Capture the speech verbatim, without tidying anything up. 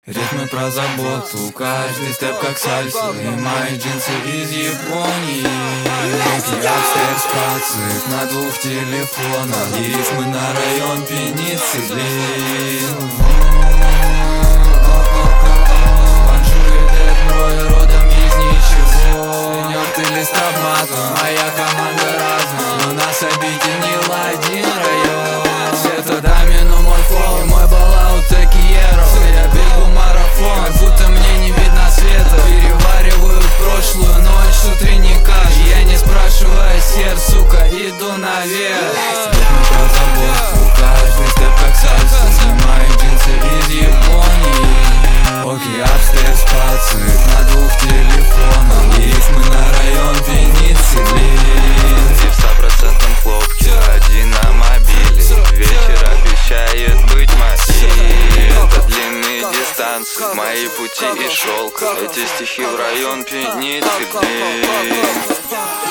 Ритмы про заботу, каждый степ как сальса. И мои джинсы из Японии. Руки апстейрс пацик на двух телефонах. И рифмы на район пенициллин. Баншуи дед брой родом из ничего. Сеньор, ты с травматом, моя команда разная. Но нас объединил один район. Все туда мину мой флоу, мой балаут текиеро. Я бегу марафон, как будто мне не видно света. Перевариваю прошлую ночь с утренней кашей. Я не спрашивая сердце, сука, иду наверх. Ритмы про заботу, каждый степ как сальса. Снимаю джинсы из Японии. Окей, апстейрс пацик на двух телефонах. И рифмы на район пенициллин. И в стопроцентном хлопке, один на мобиле. Вечер обещает быть моим. Это длинные дистанции, мои пути и шелка. Эти стихи в район пенициллин.